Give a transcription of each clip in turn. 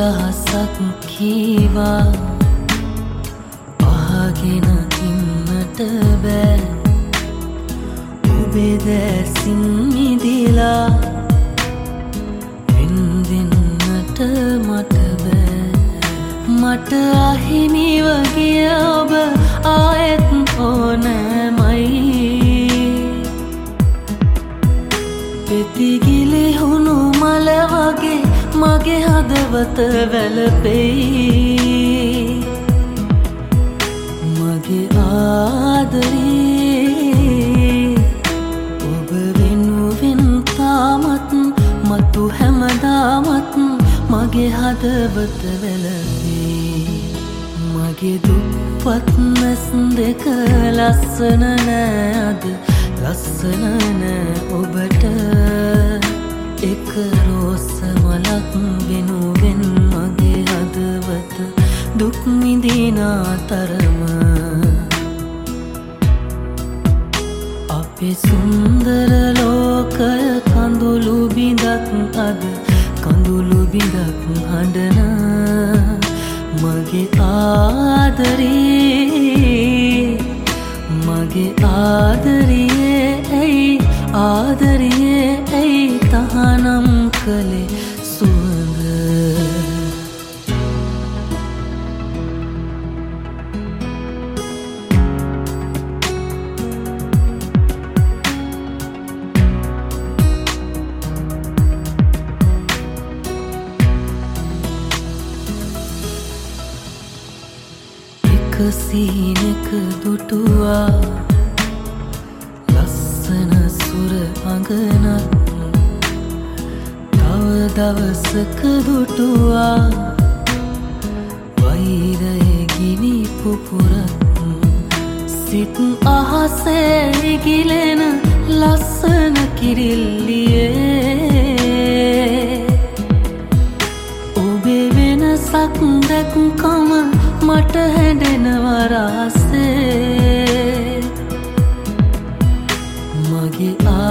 අදහසක් කීවා අහගෙන ඉන්නට බෑ ඔබේ දැසින් මිදිලා විඳින්නට මට බෑ මට අහිමිව ගිය ඔබ ආයෙත් ඕනෑමයි පෙතිගිලි හුණු මල වගේ මගේ හදවත වැළපෙයි මගේ ආදරේ ඔබ වෙනුවෙන් තාමත් මතු හැමදාමත් මගේ හදවත වැළපෙයි මගේ දුප්පත් මැස් දෙක ලස්සන නෑ අද ලස්සන නෑ ඔබට එක රෝස මලක් වෙනුවෙන් මගේ හදවත දුක් විඳිනා තරම අපේ සුන්දර ලෝකය කඳුළු බිඳක් අද කඳුළු බිඳක් හඬන මගේ ආදරේ මගේ ආදරියේ ඇයි ආදරියේ ඇයි තහනම් කළේ සුවඳ එක සීනක දුටුවා ලස්සන සුර අඟනක් තව දවසක දුටුවා වෛරයේ ගිනි පුපුරක් සිත් අහසේ ඉගිලෙන ලස්සන කිරිල්ලියේ ඔබේ වෙනසක් දැක්කම මට හැඬෙනවා රහසේ මගේ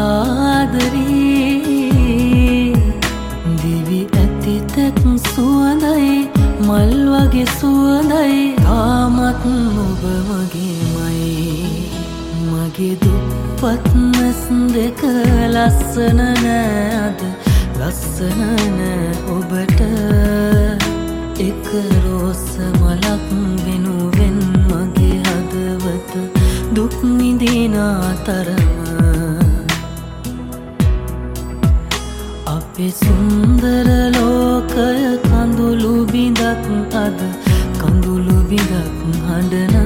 ආදරේ දිවි ඇති තෙක් සුවඳයි මල් වගේ සුවඳයි තාමත් ඔබ මගේමයි මගේ දුප්පත් මැස් දෙක ලස්සන නෑ අද ලස්සන නෑ ඔබට එක රෝස මලක් වෙනුවෙන් මගේ හදවත දුක් විඳිනා තරම අපේ සුන්දර ලෝකය කඳුළු බිඳක් අද කඳුළු බිඳක් හඬන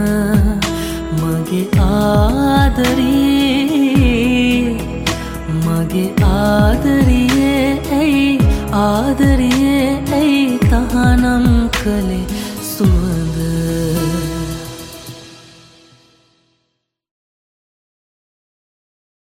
මගේ ආදරේ මගේ ආදරියේ ඇයි ආදරියේ ඇයි තහනම් කළේ සුවඳ